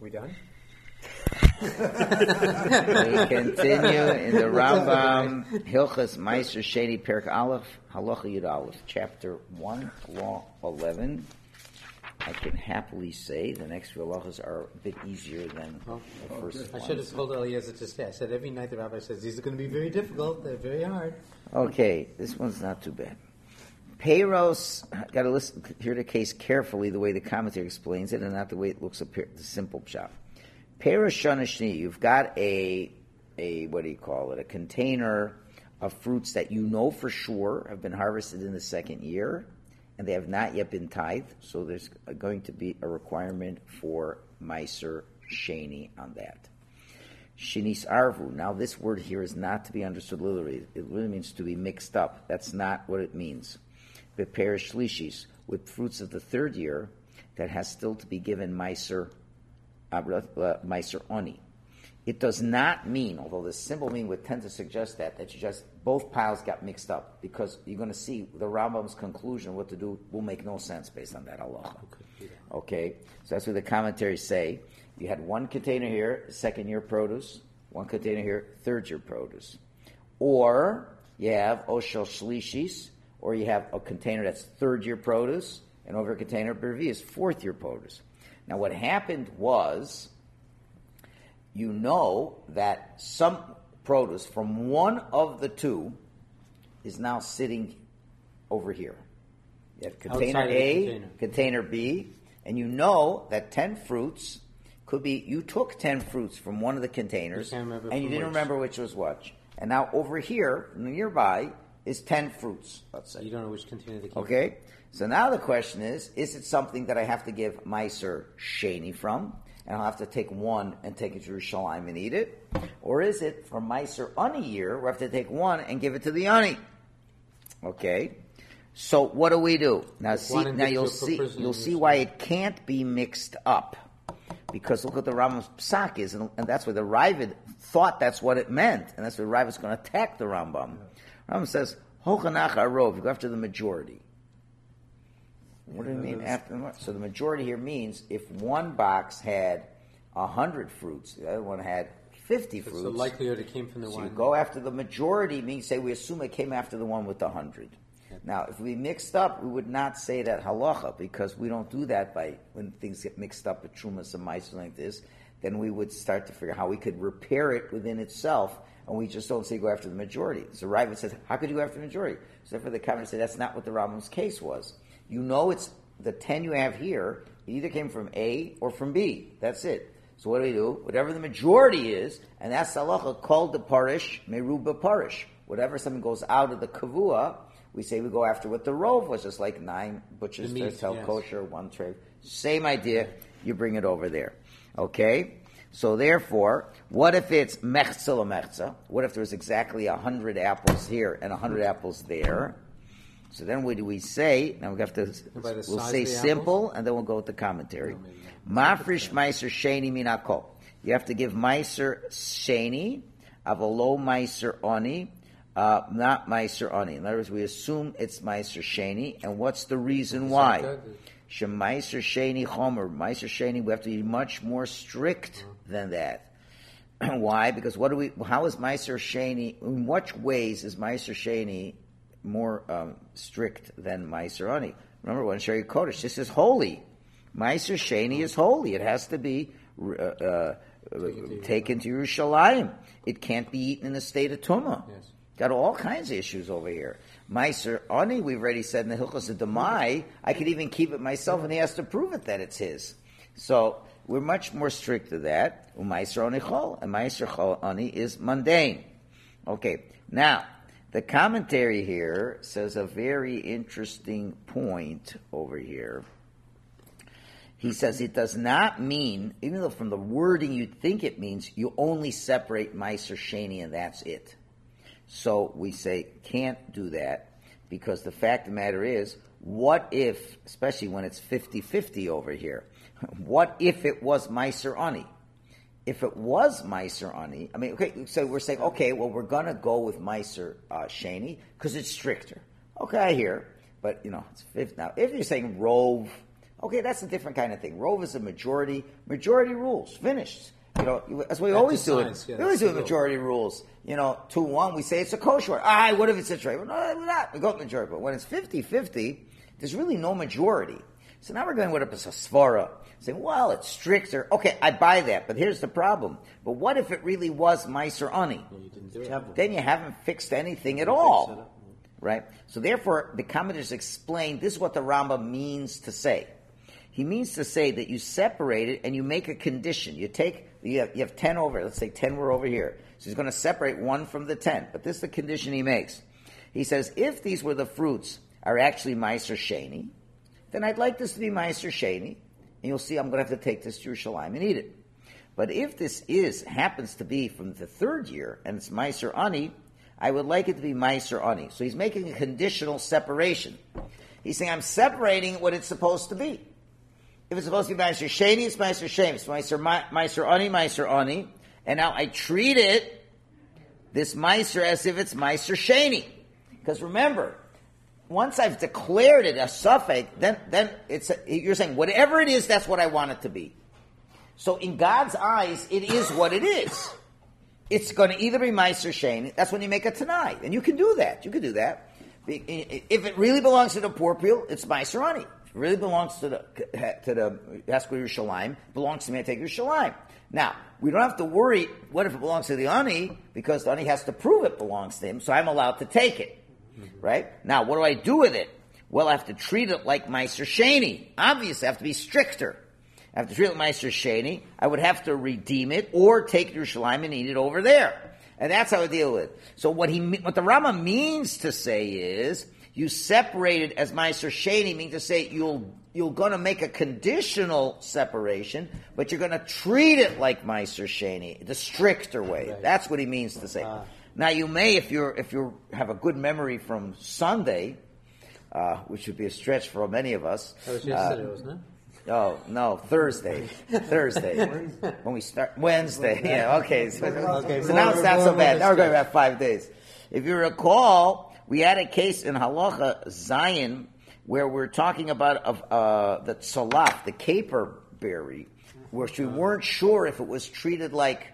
We done? We continue in the Rambam, Hilchas Meiser Sheni Perek Aleph, Halacha Yud Aleph, Chapter 1, Law 11. I can happily say the next few halachas are a bit easier than the first one. I should have told Eliezer to stay. I said every night the rabbi says, these are going to be very difficult, they're very hard. Okay, this one's not too bad. Peiros, got to listen, hear the case carefully, the way the commentary explains it, and not the way it looks up here, the simple pshat. Peiros Shana Shni, you've got a what do you call it, a container of fruits that you know for sure have been harvested in the second year, and they have not yet been tithed, so there's going to be a requirement for Meiser Sheni on that. Shinis Arvu. Now this word here is not to be understood literally. It really means to be mixed up. That's not what it means. Beperish Shlishis, with fruits of the third year, that has still to be given Meiser Oni. It does not mean, although the simple meaning would tend to suggest that you just, both piles got mixed up, because you're going to see the Rambam's conclusion, what to do, will make no sense based on that halacha. Okay? So that's what the commentaries say. You had one container here, second year produce, one container here, third year produce. Or you have Oshel Shlishis, or you have a container that's third year produce, and over a container Bervi is fourth year produce. Now what happened was, you know that some produce from one of the two is now sitting over here. You have container A, container B, and you know that 10 fruits could be, you took 10 fruits from one of the containers, and you didn't remember which was which. And now over here, nearby, is 10 fruits, let's say. You don't know which container they came from. Okay? So now the question is it something that I have to give Meiser Sheni from? And I'll have to take one and take it to Yerushalayim and eat it? Or is it for Meiser Ani year, where I have to take one and give it to the Ani? Okay? So what do we do? Now you'll see why it can't be mixed up. Because look what the Rambam's psak is, and that's where the Ravid thought that's what it meant, and that's where Ravid's going to attack the Rambam. Rambam says, Hochanach Arov, you go after the majority. What do you mean after the? So the majority here means if one box had 100 fruits, the other one had 50 fruits. So the likelihood it came from the one. You go after the majority means, say we assume it came after the one with the 100. Yeah. Now, if we mixed up, we would not say that halacha, because we don't do that when things get mixed up with trumas and meiser like this. Then we would start to figure how we could repair it within itself, and we just don't say go after the majority. So Ravid says, how could you go after the majority? So therefore the commentator said that's not what the Rambam's case was. You know it's the 10 you have here, it either came from A or from B. That's it. So what do? Whatever the majority is, and that's halacha called the parish, meruba parish. Whatever something goes out of the kavua, we say we go after what the rov was, just like 9 butchers to sell kosher, 1 tray. Same idea, you bring it over there. Okay? So therefore, what if it's mechza lemechza? What if there's exactly 100 apples here and 100 apples there? So then what do we say? Now we have to, we'll say simple, and then we'll go with the commentary. Mafrish Meiser Sheni Minakol. You have to give Meiser Sheni, avolo Meiser Oni, not Meiser Oni. In other words, we assume it's Meiser Sheni, and what's the reason why? Shem Meiser Sheni Chomer. Meiser Sheni, we have to be much more strict than that. Why? Because how is Meiser Sheni, in what ways is Meiser Sheni more strict than Meiser Ani? Remember, when Sheri Kodesh, this is holy. Meiser Sheni is holy. It has to be taken to Yerushalayim. It can't be eaten in a state of Tumah. Yes. Got all kinds of issues over here. Meiser Ani, we've already said in the Hilchos of Demai, I could even keep it myself, and he has to prove it that it's his. So we're much more strict to that. Meiser Ani Chol, and Meiser Ani is mundane. Okay, now, the commentary here says a very interesting point over here. He says it does not mean, even though from the wording you'd think it means, you only separate Meiser Sheni and that's it. So we say, can't do that, because the fact of the matter is, what if, especially when it's 50-50 over here, what if it was Meiser Ani? If it was Meiser Ani, I mean, okay, so we're saying, okay, well, we're going to go with Meiser Sheni because it's stricter. Okay, I hear, but, it's 50. Now, if you're saying Rove, Okay, that's a different kind of thing. Rove is a majority. Majority rules. Finished. That's what we always do. We always do majority rules. 2-1, we say it's a kosher. What if it's a trade? Well, no, we're not. We go with majority. But when it's 50-50, there's really no majority. So now we're going with a svara. Saying, well, it's stricter. Okay, I buy that, but here's the problem. But what if it really was Meiser Ani? Well, you didn't do it. Then you haven't fixed anything at all. Right? So therefore, the commentators explain this is what the Rambam means to say. He means to say that you separate it and you make a condition. You have 10 over, let's say 10 were over here. So he's going to separate 1 from the 10. But this is the condition he makes. He says, if these were the fruits are actually Meiser Sheni, then I'd like this to be Meiser Sheni. And you'll see I'm going to have to take this to Yerushalayim and eat it. But if this happens to be from the 3rd year and it's Meiser Ani, I would like it to be Meiser Ani. So he's making a conditional separation. He's saying I'm separating what it's supposed to be. If it's supposed to be Meiser Sheni, it's Meiser Sheni. It's Meiser Ani. And now I treat this Meiser as if it's Meiser Sheni. Because remember, once I've declared it a suffix, then you're saying whatever it is, that's what I want it to be. So in God's eyes, it is what it is. It's going to either be Meiser Sheni. That's when you make a Tanai. And you can do that. If it really belongs to the Porpil, it's Meiser Ani. If it really belongs to the Haskell Yerushalayim, belongs to me, I take Yerushalayim. Now, we don't have to worry, what if it belongs to the Ani? Because the Ani has to prove it belongs to him, so I'm allowed to take it. Right? Now, what do I do with it? Well, I have to treat it like Meiser Sheni. Obviously, I have to be stricter. I have to treat it like Meiser Sheni. I would have to redeem it or take Yerushalayim and eat it over there. And that's how I deal with it. So what the Rama means to say is, you separate it as Meiser Sheni, means to say you're going to make a conditional separation, but you're going to treat it like Meiser Sheni, the stricter way. Right. That's what he means to say. Now you may, if you have a good memory from Sunday, which would be a stretch for many of us. That was yesterday, wasn't it? Oh, no, Thursday. When we start, Wednesday. Yeah, okay. So now it's not so bad. Now we're going about 5 days. If you recall, we had a case in Halacha Zion where we're talking about the tzolaf, the caper berry, where we weren't sure if it was treated like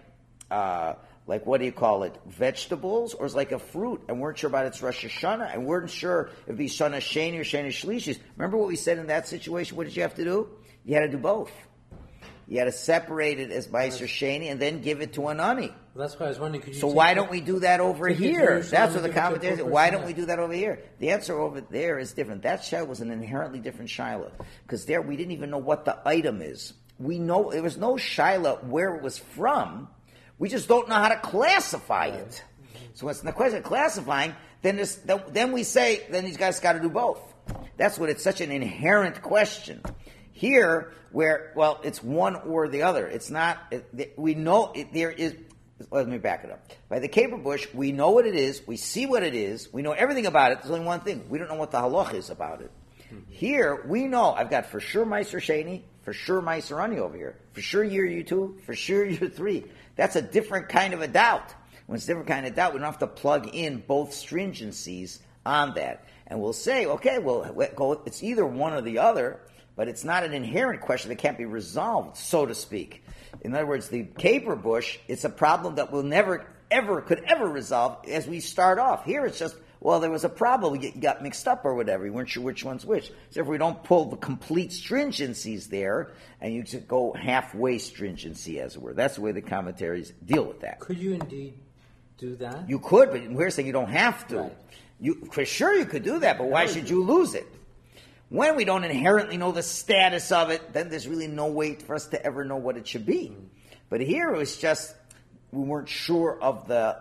what do you call it, vegetables, or it's like a fruit, and weren't sure about its Rosh Hashanah, and weren't sure if it'd be Shana Sheni or Shana Shlishis. Remember what we said in that situation? What did you have to do? You had to do both. You had to separate it as Meiser Sheni and then give it to an Ani. Well, that's why I was wondering, so why don't we do that over here? That's what the commentators say. Why don't we do that over here? The answer over there is different. That shiloh was an inherently different shiloh. Because there we didn't even know what the item is. We know there was no shiloh where it was from. We just don't know how to classify it. So it's the question of classifying, then we say, then these guys got to do both. That's what it's such an inherent question. Here, it's one or the other. It's not, we know there is, let me back it up. By the caper bush, we know what it is, we see what it is, we know everything about it. There's only one thing. We don't know what the halach is about it. Here, we know, I've got for sure Meiser Sheni, for sure Meiser Ani over here, for sure year 2, for sure year 3. That's a different kind of a doubt. When it's a different kind of doubt, we don't have to plug in both stringencies on that. And we'll say, okay, it's either one or the other, but it's not an inherent question that can't be resolved, so to speak. In other words, the caper bush, it's a problem that we'll never, could ever resolve as we start off. Here it's just, there was a problem, you got mixed up or whatever, you weren't sure which one's which. So if we don't pull the complete stringencies there, and you just go halfway stringency, as it were. That's the way the commentaries deal with that. Could you indeed do that? You could, but we're saying you don't have to. Right. For sure you could do that, but why should you lose it? When we don't inherently know the status of it, then there's really no way for us to ever know what it should be. But here it was just, we weren't sure of the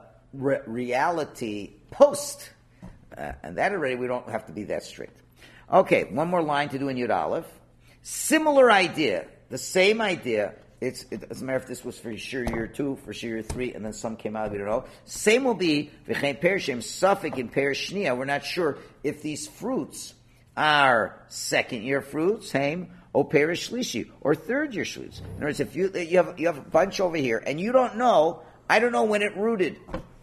reality post. And that already, we don't have to be that strict. Okay, one more line to do in Yud Aleph. Similar idea, the same idea. It doesn't matter if this was for sure year 2, for sure year 3, and then some came out, we don't know. Same will be, v'chein perishim, safek in perish shnia. We're not sure if these fruits are 2nd year fruits, haim, or perish shlishi, or 3rd year fruits. In other words, if you have a bunch over here, and you don't know, I don't know when it rooted,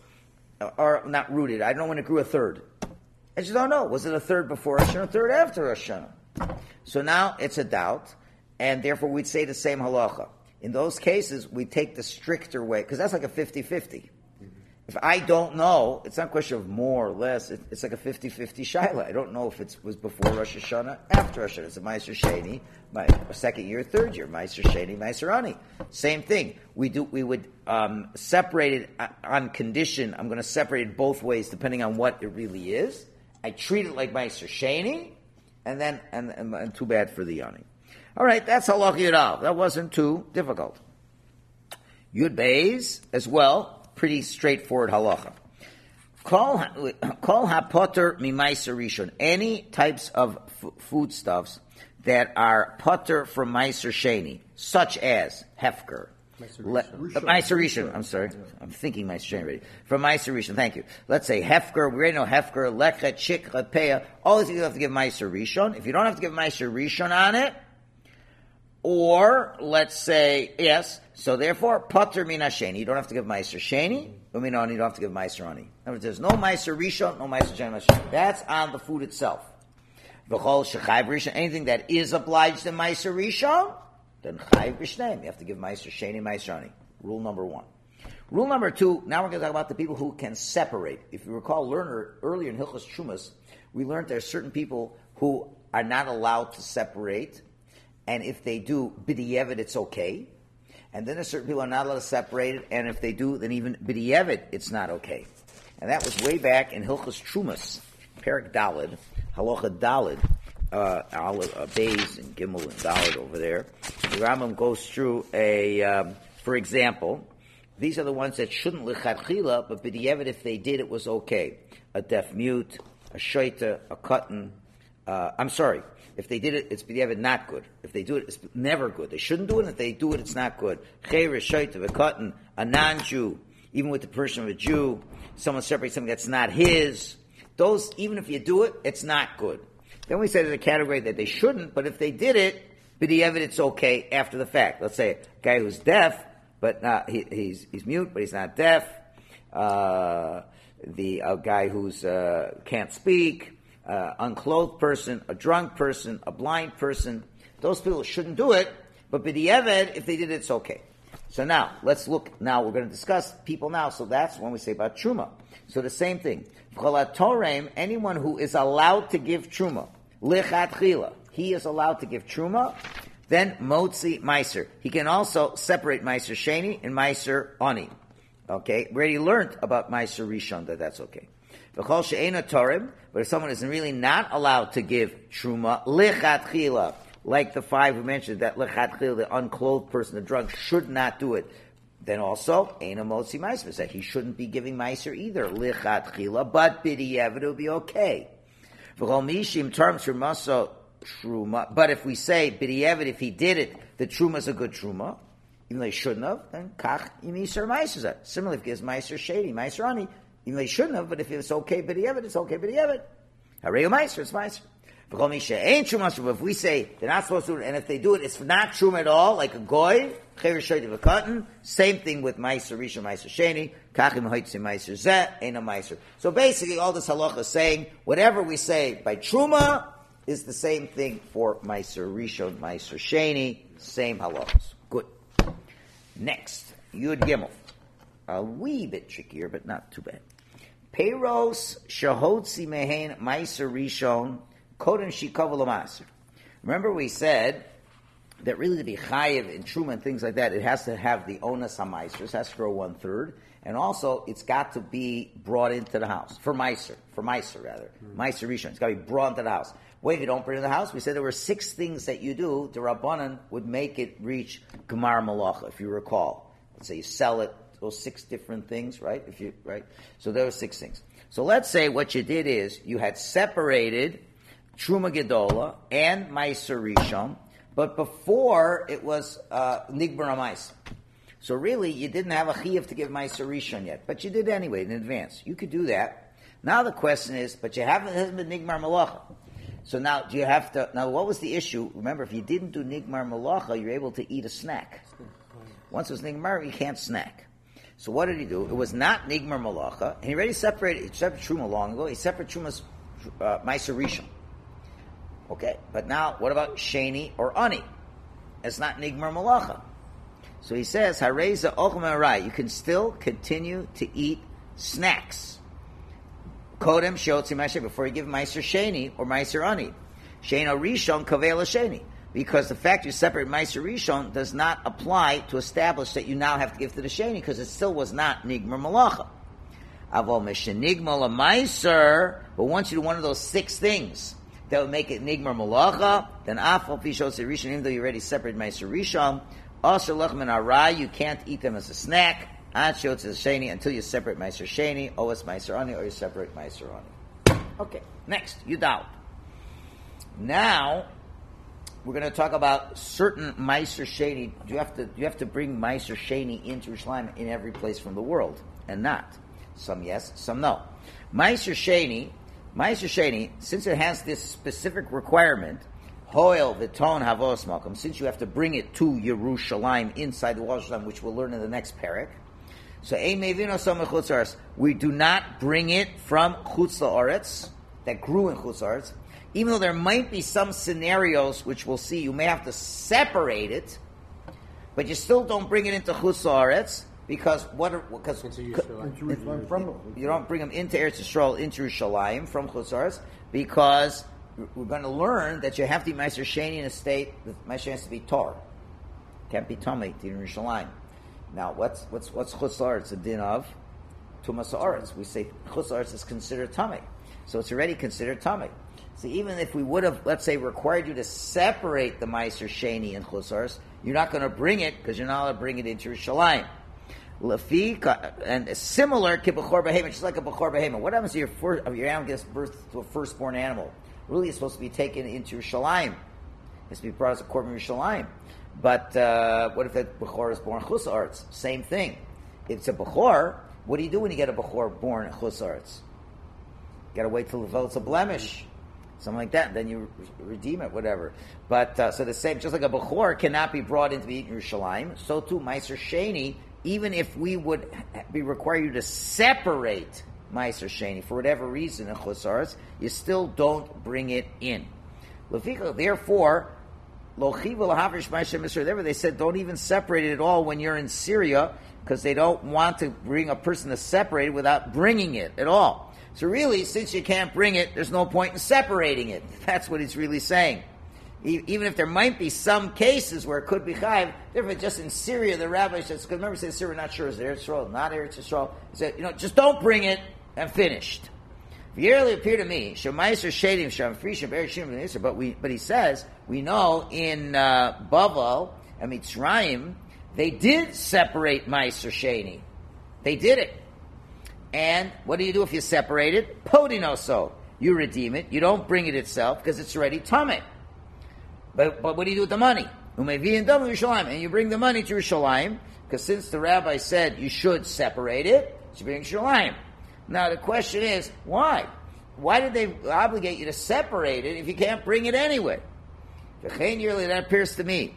or not rooted, I don't know when it grew a 3rd. I just don't know. Was it a 3rd before Rosh Hashanah, a 3rd after Rosh Hashanah? So now it's a doubt, and therefore we'd say the same halacha. In those cases, we take the stricter way, because that's like a 50-50. If I don't know, it's not a question of more or less. It's like a 50-50 shaila. I don't know if it was before Rosh Hashanah, after Rosh Hashanah. It's a Ma'aser Sheni, my second year, third year, Ma'aser Sheni, Ma'aser Ani. Same thing. We would separate it on condition. I'm going to separate it both ways depending on what it really is. I treat it like Ma'aser Sheni, and then and too bad for the Ani. All right, that's halacha Yud Aleph. That wasn't too difficult. Yud Beis as well. Pretty straightforward halacha. Kol hapoter mimaiser rishon. Any types of foodstuffs that are poter from maiser sheni, such as hefker. Maiser rishon. I'm sorry. I'm thinking maiser sheni already. From maiser rishon. Thank you. Let's say hefker. We already know hefker, lechet, shikha, peah. All these you have to give maiser rishon. If you don't have to give maiser rishon on it, or let's say yes. So therefore, pater min hasheni. You don't have to give meiser sheni. Uminoni, you don't have to give meiser ani. In other words, there's no meiser rishon, no meiser sheni, meiser sheni. That's on the food itself. V'chol shechayv rishon. Anything that is obliged in meiser rishon, then chayv b'shneim. You have to give meiser sheni, meiser ani. Rule number 1. Rule number 2. Now we're going to talk about the people who can separate. If you recall, earlier in Hilchos Trumas, we learned there are certain people who are not allowed to separate. And if they do, b'di'evet, it's okay. And then there's certain people who are not allowed to separate it, and if they do, then even b'di'evet, it's not okay. And that was way back in Hilchos Trumas, Perek Daled, Halacha Daled, Beis and Gimel and Daled over there. The Rambam goes through for example, these are the ones that shouldn't lichatchila, but b'di'evet, if they did, it was okay. A deaf mute, a shaita, a katan, if they did it, it's b'di'evet not good. If they do it, it's never good. They shouldn't do it. If they do it, it's not good. Chayre, shaita, v'katan, a non-Jew, even with the person of a Jew, someone separates something that's not his. Those, even if you do it, it's not good. Then we say there's a category that they shouldn't, but if they did it, b'di'evet, it's okay after the fact. Let's say a guy who's deaf, but he's mute, but he's not deaf. A guy who's can't speak. Unclothed person, a drunk person, a blind person. Those people shouldn't do it, but b'di'evet, if they did it, it's okay. So now, let's look. Now we're going to discuss people now. So that's when we say about truma. So the same thing. Anyone who is allowed to give truma, lichatchila, he is allowed to give truma. Then motzi meiser. He can also separate meiser sheni and meiser ani. Okay, we already learned about meiser rishon that's okay. But if someone is really not allowed to give truma, lichatchila, like the 5 we mentioned, that lichatchila, the unclothed person, the drunk, should not do it. Then also, eina motzi meiser, that he shouldn't be giving meiser either, lichatchila, but b'di'evet, it will be okay. Mishim terms truma, but if we say b'di'evet, if he did it, the truma is a good truma, even though he shouldn't have, then kach imiser meiser. Similarly, if he gives meiser shady, meiser ani, even though he shouldn't have, but if it's okay b'di'evet, it's okay b'di'evet. Harei meiser, it's meiser. If we say they're not supposed to do it, and if they do it, it's not truma at all, like a goy, same thing with meiser rishon, meiser sheni, kachim hoitzi meiser zeh, ain't a meiser. So basically, all this halacha is saying, whatever we say by truma is the same thing for meiser rishon, meiser sheni, same halachas. Good. Next, Yud Gimel. A wee bit trickier, but not too bad. Peiros shahotzi mehen meiser rishon kodem shikav l'maser. Remember we said that really to be chayiv in truma and things like that, it has to have the onus hameiser. It has to grow 1/3, and also it's got to be brought into the house for meiser rather. Meiser rishon. It's got to be brought into the house. Wait, if you don't bring it in the house, we said there were 6 things that you do. The Rabbanan would make it reach Gemar Malacha, if you recall. Let's say you sell it, those 6 different things, right? So there were 6 things. So let's say what you did is you had separated Truma Gedola and Meiser Rishon, but before it was Nigbar HaMeiser. So really, you didn't have a chiyuv to give Meiser Rishon yet, but you did anyway in advance. You could do that. Now the question is, but it hasn't been Nigmar Malacha. So now, do you have to? Now, what was the issue? Remember, if you didn't do Nigmar Malacha, you're able to eat a snack. Once it was Nigmar, you can't snack. So what did he do? It was not Nigmar Malacha, and he already separated Truma long ago. He separated Truma's Meiser Rishon. Okay, but now what about sheni or ani? It's not nigmar malacha. So he says, hareza ochel me'arai. You can still continue to eat snacks. Kodem shotzi ma'asher, before you give meiser sheni or meiser ani. Sheno rishon kaveh sheni. Because the fact you separate meiser rishon does not apply to establish that you now have to give to the sheni, because it still was not nigmar malacha. Avol meshenigmal a meiser, but once you do one of those 6 things that would make it nigmar malacha, then afal pi shotzi rishon, even though you already separated meiser rishon, also lechem and arai, you can't eat them as a snack. Sheni, until you separate Meiser Sheni, or it's Meiser Ani, or you separate Meiser Ani. Okay, next, Yudal. Now, we're going to talk about certain Meiser Sheni. You have to bring Meiser Sheni into Yerushalayim in every place from the world, and not. Some yes, some no. Meiser Sheni, since it has this specific requirement, Hoel v'ton havos malkum, since you have to bring it to Yerushalayim, inside the wall of Yerushalayim, which we'll learn in the next parak. So, we do not bring it from Chutz La'aretz, that grew in Chutz La'aretz, even though there might be some scenarios which we'll see, you may have to separate it, but you still don't bring it into Chutz La'aretz, because you don't bring them into Eretz Yisrael, into Yerushalayim, from Chutz La'aretz, because we're going to learn that you have to be Meiser Sheni in a state that Meiser has to be Tor. Can't be Tomei in Yerushalayim. Now, what's Chutz La'aretz, a din of Tumas Ha'aretz? We say Chutz La'aretz is considered Tomei, so it's already considered Tomei. So even if we would have, let's say, required you to separate the Meiser Sheni in Chutz La'aretz, you're not going to bring it because you're not allowed to bring it into Yerushalayim. And similar to Bechor Behema, just like a Bechor Behema. What happens if your animal gives birth to a firstborn animal? Really, it's supposed to be taken into Yerushalayim. It's to be brought as a korban Yerushalayim. But what if that Bechor is born Chutz La'aretz? Same thing. If it's a Bechor, what do you do when you get a Bechor born in Chutz La'aretz? You got to wait till it's a blemish, something like that. Then you redeem it, whatever. But so the same, just like a Bechor cannot be brought into the Yerushalayim, so too Meiser Sheni. Even if we would be require you to separate Meiser Sheni for whatever reason in Chutz La'aretz, you still don't bring it in. Therefore, they said don't even separate it at all when you're in Syria, because they don't want to bring a person to separate it without bringing it at all. So really, since you can't bring it, there's no point in separating it. That's what he's really saying. Even if there might be some cases where it could be chayiv, therefore just in Syria, the rabbi says, because remember, he said Syria, not sure, is it Eretz Yisrael, not Eretz Yisrael? He said, just don't bring it, and finished. Yearly appear to me, Shemaiser Shadim Sham Frishim Be'er but he says, we know in Bavel and Mitzrayim, they did separate Meiser Sheni. They did it. And what do you do if you separate it? Podinoso. You redeem it. You don't bring it itself because it's already Tameh. But what do you do with the money? And you bring the money to Yerushalayim, because since the rabbi said you should separate it, you bring Yerushalayim. Now the question is, why? Why did they obligate you to separate it if you can't bring it anyway? That appears to me.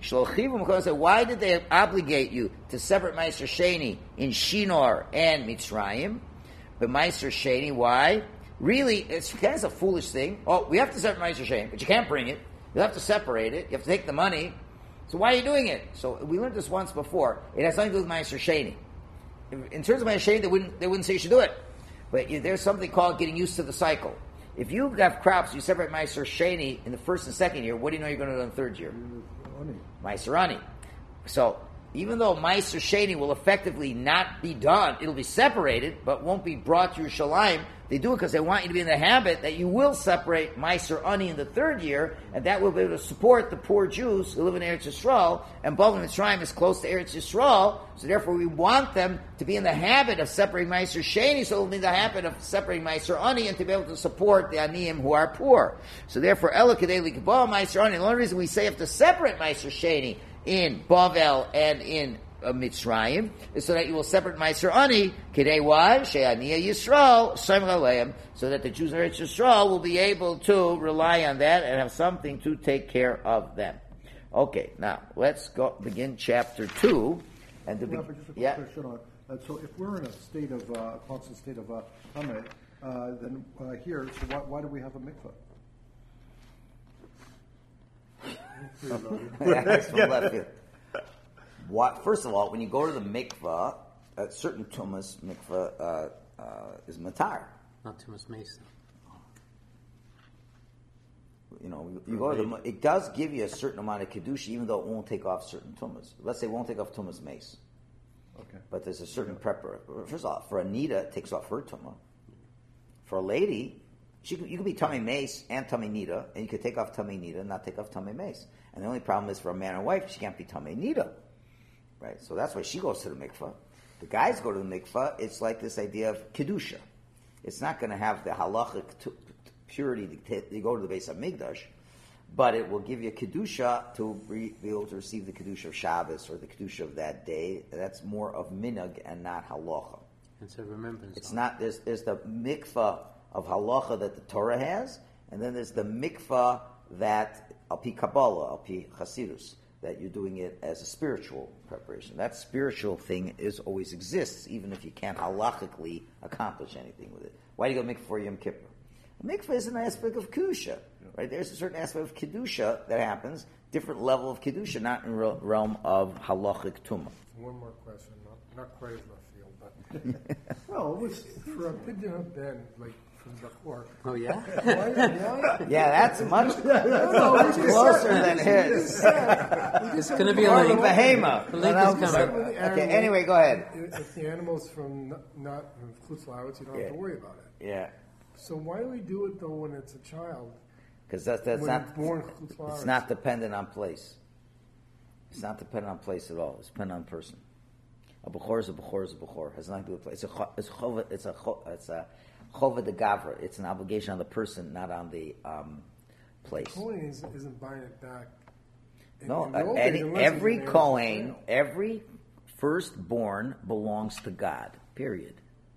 Why did they obligate you to separate Meiser Sheni in Shinar and Mitzrayim? But Meiser Sheni, why? Really, it's kind of a foolish thing. Oh, we have to separate Meiser Sheni, but you can't bring it. You have to separate it. You have to take the money. So why are you doing it? So we learned this once before. It has nothing to do with Meiser Sheni. In terms of Meiser Sheni, they wouldn't say you should do it. But there's something called getting used to the cycle. If you have crops, you separate Meiser Sheni in the first and second year, what do you know you're going to do in the third year? Meiser Ani. So even though Meiser Sheni will effectively not be done, it'll be separated, but won't be brought to Yerushalayim. They do it because they want you to be in the habit that you will separate Meiser Ani in the third year, and that will be able to support the poor Jews who live in Eretz Yisrael, and Bavel Mitzrayim is close to Eretz Yisrael, so therefore we want them to be in the habit of separating Meiser Sheni, so they'll be in the habit of separating Meiser Ani, and to be able to support the Aniyim who are poor. So therefore, Elokadei Likabal Meiser Ani, the only reason we say you have to separate Meiser Sheni in Bavel and in Mitzrayim is so that you will separate Meiser Ani, Kidei why? She'aniya Yisrael, Soim Aleim, so that the Jews in Eretz Yisrael will be able to rely on that and have something to take care of them. Okay, now let's begin chapter 2. And just a quick question on so if we're in a state of constant state of Tameh, then here, so why do we have a mikveh? That's from left field. First of all, when you go to the mikvah, certain tumas mikvah is matar. Not too much mason. You go to it does give you a certain amount of kedusha, even though it won't take off certain tumas. Let's say it won't take off tumas mace. Okay. But there's a certain First of all, for Anita, it takes off her tumah. For a lady, you could be tummy mace and tummy nita, and you could take off tummy nita and not take off tummy mace. And the only problem is for a man and wife, she can't be tummy nita. Right? So that's why she goes to the mikvah. The guys go to the mikvah, it's like this idea of kedusha. It's not going to have the halachic purity to go to the base of Migdash, but it will give you kedusha to be able to receive the kedusha of Shabbos or the kedusha of that day. That's more of minhag and not halacha. It's a remembrance. It's not. There's the mikvah of halacha that the Torah has, and then there's the mikvah that al pi Kabbalah, al pi Chasidus, that you're doing it as a spiritual preparation. That spiritual thing always exists, even if you can't halachically accomplish anything with it. Why do you go mikvah for Yom Kippur? A mikvah is an aspect of kedusha, right? There's a certain aspect of kedusha that happens, different level of kedusha, not in realm of halachic tumah. One more question, not quite as left field, but Well, it was, for a pidyon ben, like from Zachor, Oh, yeah? why? Yeah, that's much closer than his. It's going to be Or like behema. The link is coming. Okay, anyway, go ahead. If the animal's from not from Chutz La'aretz, you don't have to worry about it. Yeah, So why do we do it though when it's a child? because that's When not. it's born Chutz La'aretz? It's not dependent on place. It's not dependent on place at all. It's dependent on person. A bechor is a bechor is a bechor. Has nothing to do with place. It's a chova de gavra. It's an obligation on the person, not on the place. Kohen isn't buying it back. No, In the old days, unless every it was an Kohen, animal. every firstborn belongs to God. Period.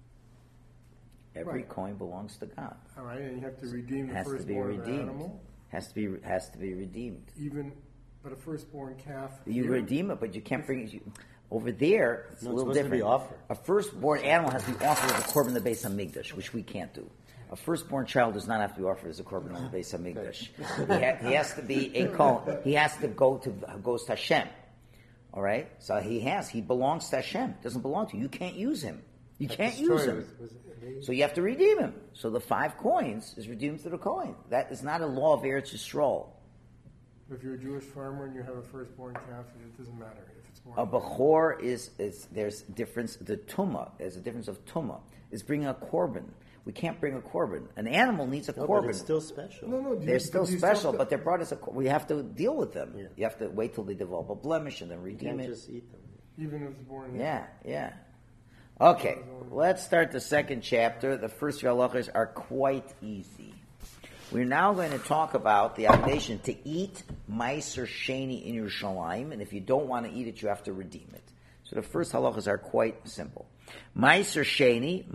Every Right. Kohen belongs to God. All right, and you have to redeem the Has to be firstborn of an redeemed. animal, Has to be redeemed. but a firstborn calf. You here? redeem it, but you can't bring it. Over there, it's a No, it's little supposed to be different. offered. A firstborn animal has to be offered as a korban in the Beis Hamikdash, which we can't do. A firstborn child does not have to be offered as a korban in the Beis Hamikdash. He has to be a kohen. He has to goes to Hashem. All right, so he belongs to Hashem. Doesn't belong to you. You can't use him. You can't use him. So you have to redeem him. So the 5 coins is redeemed to the coin. That is not a law of Eretz Yisrael. If you're a Jewish farmer and you have a firstborn calf, it doesn't matter if it's born. A bechor is there's difference. The tumah, there's a difference of tumah. Is bringing a korban. We can't bring a korban. An animal needs a No, korban. but it's still special. No, They're still do you special, have but they're brought as we have to deal with them. Yeah. You have to wait till they develop a blemish and then You redeem can't it. just eat them. even if it's born. Yeah. Okay, let's start the second chapter. The first few halachas are quite easy. We're now going to talk about the obligation to eat Meiser Sheni in Yerushalayim, and if you don't want to eat it, you have to redeem it. So the first halachas are quite simple. Meiser Sheni,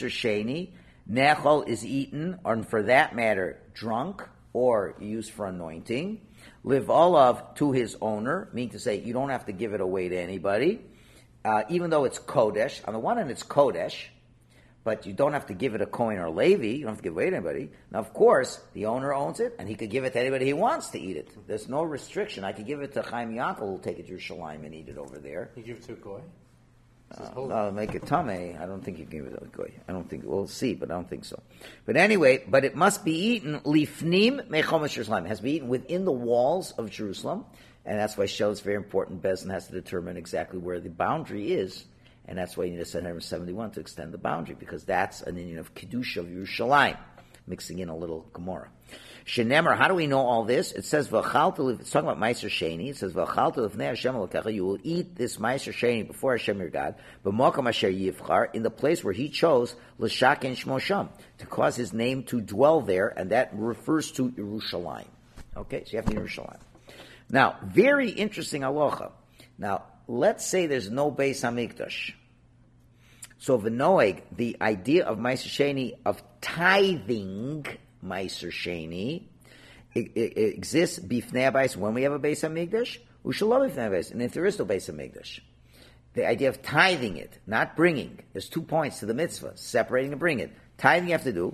Nechol is eaten, or for that matter, drunk, or used for anointing. Live olav to his owner, meaning to say you don't have to give it away to anybody. Even though it's Kodesh, on the one hand it's Kodesh, but you don't have to give it a Kohen or Levi, you don't have to give it away to anybody. Now, of course, the owner owns it, and he could give it to anybody he wants to eat it. There's no restriction. I could give it to Chaim Yankel, who'll take it to Yerushalayim and eat it over there. You give it to a goy? No, make it tameh. I don't think you can give it a goy. I don't think, we'll see, but I don't think so. But anyway, but it must be eaten lifnim mechomesh Yerushalayim. It has to be eaten within the walls of Jerusalem. And that's why it's very important. Bezdin has to determine exactly where the boundary is, and that's why you need a 771 to extend the boundary, because that's an union of Kedusha of Yerushalayim, mixing in a little Gemara. Shenemer, how do we know all this? It says, V'chalta, it's talking about Meiser Sheni. It says, V'chalta l'fnei Hashem l'kacha, you will eat this Meiser Sheni before Hashem your God, b'mokom asher yivchar, in the place where he chose, l'shaken shmo sham, to cause his name to dwell there, and that refers to Yerushalayim. Okay, so you have to Yerushalayim. Now, very interesting halacha. Now, let's say there's no Beis Hamikdash. So, v'noeg, the idea of Meiser Sheni, of tithing Meiser Sheni, it exists b'fnei habayis when we have a Beis Hamikdash, u'shelo b'fnei habayis, and if there is no Beis Hamikdash. The idea of tithing it, not bringing. There's 2 points to the mitzvah, separating and bringing it. Tithing you have to do.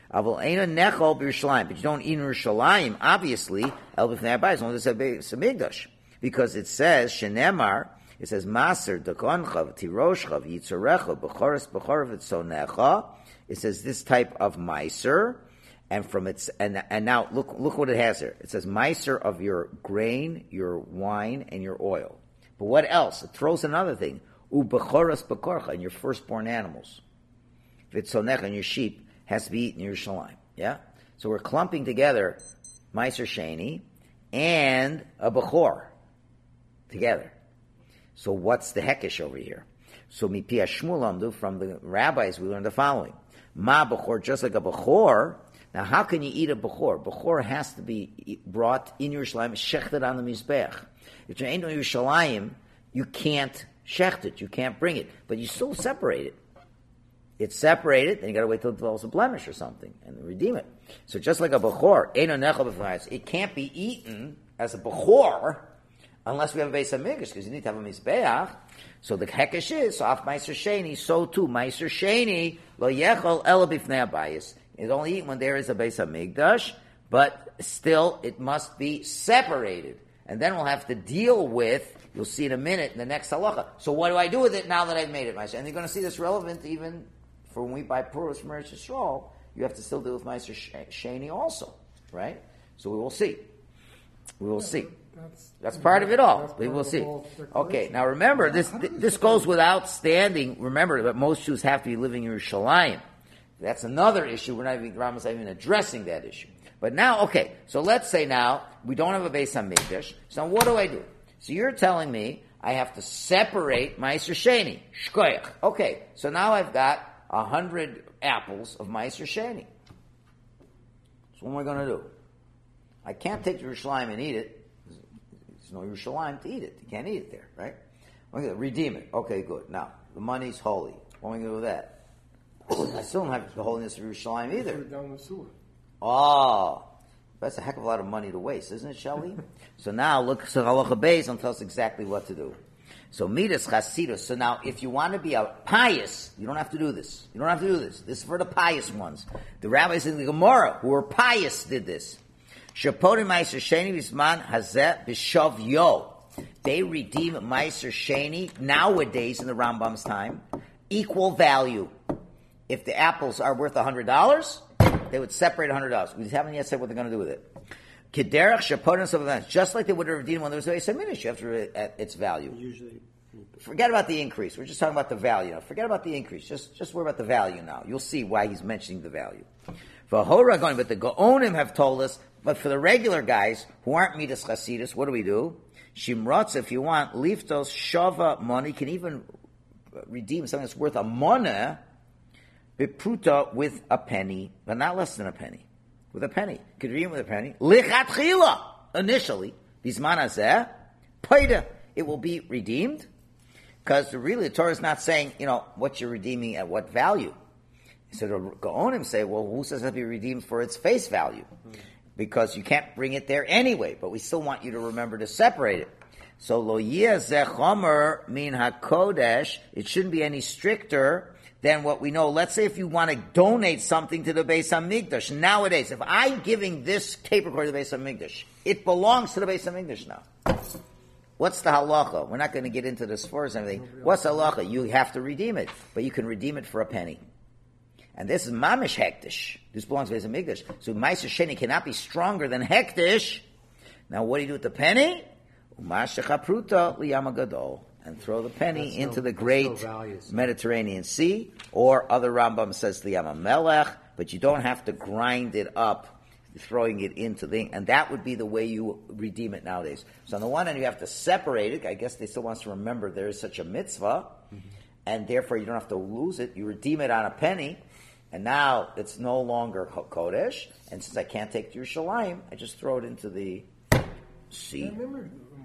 Avol eina nechol b'Yerushalayim, but you don't eat in Yerushalayim, obviously, el b'fnei habayis, only the Beis Hamikdash. Because it says, shenemar, it says, maser, dagoncha, tiroshcha, yitzorecha, b'choros, v'tzonecha. It says this type of meiser, and from its, and now look what it has here. It says meiser of your grain, your wine, and your oil. But what else? It throws another thing. U'b'choros b'korcha, and your firstborn animals. V'tzonecha, and your sheep, has to be eaten in Yerushalayim. Yeah? So we're clumping together meiser sheni and a b'chor together. So what's the hekesh over here? So mipi Shmuel amdu, from the rabbis we learned the following. Ma b'chor, just like a b'chor. Now how can you eat a b'chor? B'chor has to be brought in Yerushalayim, shechted on the mizbech. If you ain't in Yerushalayim, you can't shecht it, you can't bring it, but you still separate it. It's separated, then you got to wait till it develops a blemish or something and redeem it. So just like a b'chor, it can't be eaten as a b'chor unless we have a Beis Hamikdash, because you need to have a mizbeach. So the hekesh is, so af meiser sheni, so too meiser sheni lo yechol ela b'fnei habayis. It's only eaten when there is a Beis Hamikdash, but still it must be separated. And then we'll have to deal with, you'll see in a minute, in the next halacha. So what do I do with it now that I've made it meiser? And you're going to see this relevant even for when we buy puros from Eretz Yisrael. You have to still deal with meiser sheni also, right? So we will see. We will see. That's part of it all. We will see. Okay, now remember, this goes without standing. Remember that most Jews have to be living in Yerushalayim. That's another issue. We're not even, Rambam's not even addressing that issue. But now, okay, so let's say now, we don't have a Beis Hamikdash. So what do I do? So you're telling me I have to separate Meiser Sheni, Shkoyach. Okay, so now I've got 100 apples of Meiser Sheni. So what am I going to do? I can't take Yerushalayim and eat it. There's no Yerushalayim to eat it. You can't eat it there, right? Okay, redeem it. Okay, good. Now, the money's holy. What am I going to do with that? I still don't have the holiness of Yerushalayim either. Put it down the sewer. Oh, that's a heck of a lot of money to waste, isn't it, Shelley? So now, look, so Halacha Beis and tell us exactly what to do. So, Midas Chasidus. So now, if you want to be a pious, you don't have to do this. You don't have to do this. This is for the pious ones. The rabbis in the Gemara, who were pious, did this. Shapodim Meiser Sheni Bisman Hazeh B'Shav Yo. They redeem Meiser Sheni nowadays in the Rambam's time, equal value. If the apples are worth $100, they would separate $100. We haven't yet said what they're going to do with it. Kederach Shapodim Savavans, just like they would have redeemed when there was a Beis Hamikdash, you have to read at its value. Usually. Forget about the increase. We're just talking about the value now. Forget about the increase. Just worry about the value now. You'll see why he's mentioning the value. For Hora going, but the Gaonim have told us, but for the regular guys who aren't Midas Chasidus, what do we do? Shimrotz, if you want, Liftos Shava money, can even redeem something that's worth a money, Bipruta with a penny, but not less than a penny. With a penny. Could redeem with a penny. Lichatchila, initially. Bisman hazeh, paida. It will be redeemed. Because really the Torah is not saying, what you're redeeming at what value. So the Gaonim say, well, who says it has to be redeemed for its face value? Because you can't bring it there anyway, but we still want you to remember to separate it. So lo yeh chomer min hakodesh, it shouldn't be any stricter than what we know. Let's say if you want to donate something to the Beis Hamikdash, nowadays, if I'm giving this tape recorder to the Beis Hamikdash, it belongs to the Beis Hamikdash now. What's the halacha? We're not going to get into this first and everything. What's the halacha? You have to redeem it, but you can redeem it for a penny. And this is mamish hektish. This belongs to Beis Hamikdash. So Meiser Sheni cannot be stronger than hektish. Now what do you do with the penny? Umashachapruta liyama gadol. And throw the penny into the great Mediterranean Sea. Or other Rambam says liyama melech. But you don't have to grind it up, throwing it into the... And that would be the way you redeem it nowadays. So on the one hand, you have to separate it. I guess they still want to remember there is such a mitzvah. Mm-hmm. And therefore you don't have to lose it. You redeem it on a penny. And now it's no longer Kodesh. And since I can't take it to Yerushalayim, I just throw it into the sea. I remember